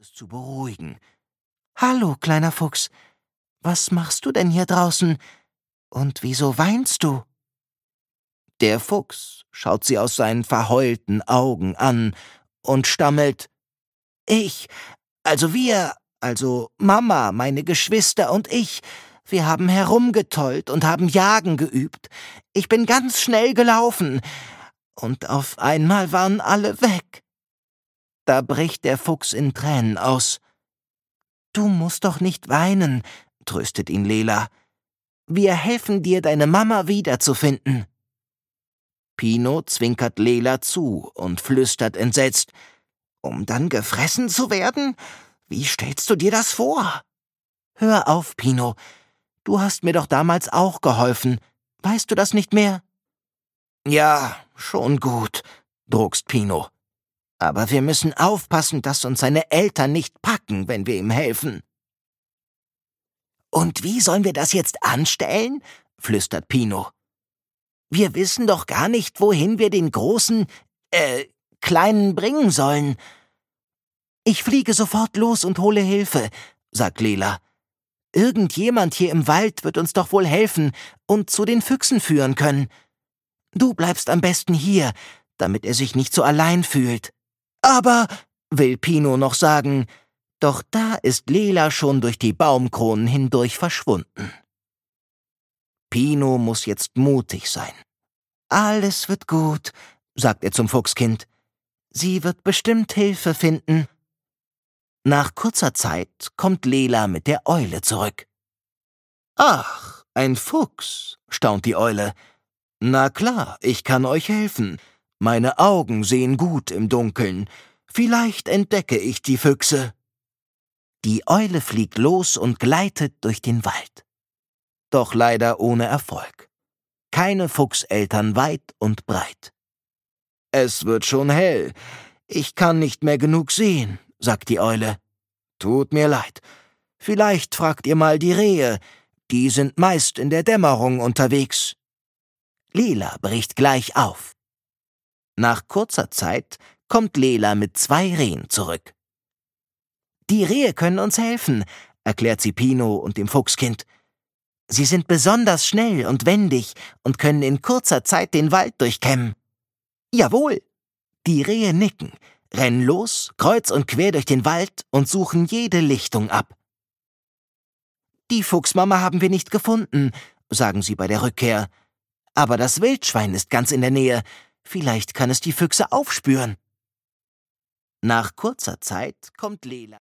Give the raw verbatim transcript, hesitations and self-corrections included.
Fuchs zu beruhigen. »Hallo, kleiner Fuchs, was machst du denn hier draußen? Und wieso weinst du?« Der Fuchs schaut sie aus seinen verheulten Augen an und stammelt: »Ich, also wir, also Mama, meine Geschwister und ich, wir haben herumgetollt und haben Jagen geübt. Ich bin ganz schnell gelaufen, und auf einmal waren alle weg.« Da bricht der Fuchs in Tränen aus. »Du musst doch nicht weinen«, tröstet ihn Lela. »Wir helfen dir, deine Mama wiederzufinden.« Pino zwinkert Lela zu und flüstert entsetzt: »Um dann gefressen zu werden? Wie stellst du dir das vor?« »Hör auf, Pino. Du hast mir doch damals auch geholfen. Weißt du das nicht mehr?« »Ja, schon gut«, druckst Pino. »Aber wir müssen aufpassen, dass uns seine Eltern nicht packen, wenn wir ihm helfen.« »Und wie sollen wir das jetzt anstellen?«, flüstert Pino. »Wir wissen doch gar nicht, wohin wir den großen, äh, Kleinen bringen sollen.« »Ich fliege sofort los und hole Hilfe«, sagt Lela. »Irgendjemand hier im Wald wird uns doch wohl helfen und zu den Füchsen führen können. Du bleibst am besten hier, damit er sich nicht so allein fühlt.« »Aber«, will Pino noch sagen, doch da ist Lela schon durch die Baumkronen hindurch verschwunden. Pino muss jetzt mutig sein. »Alles wird gut«, sagt er zum Fuchskind. »Sie wird bestimmt Hilfe finden.« Nach kurzer Zeit kommt Lela mit der Eule zurück. »Ach, ein Fuchs«, staunt die Eule. »Na klar, ich kann euch helfen. Meine Augen sehen gut im Dunkeln. Vielleicht entdecke ich die Füchse.« Die Eule fliegt los und gleitet durch den Wald. Doch leider ohne Erfolg. Keine Fuchseltern weit und breit. »Es wird schon hell. Ich kann nicht mehr genug sehen«, sagt die Eule. »Tut mir leid. Vielleicht fragt ihr mal die Rehe. Die sind meist in der Dämmerung unterwegs.« Lela bricht gleich auf. Nach kurzer Zeit kommt Lela mit zwei Rehen zurück. »Die Rehe können uns helfen«, erklärt sie Pino und dem Fuchskind. »Sie sind besonders schnell und wendig und können in kurzer Zeit den Wald durchkämmen.« »Jawohl!« Die Rehe nicken, rennen los, kreuz und quer durch den Wald und suchen jede Lichtung ab. »Die Fuchsmama haben wir nicht gefunden«, sagen sie bei der Rückkehr. »Aber das Wildschwein ist ganz in der Nähe. Vielleicht kann es die Füchse aufspüren.« Nach kurzer Zeit kommt Lela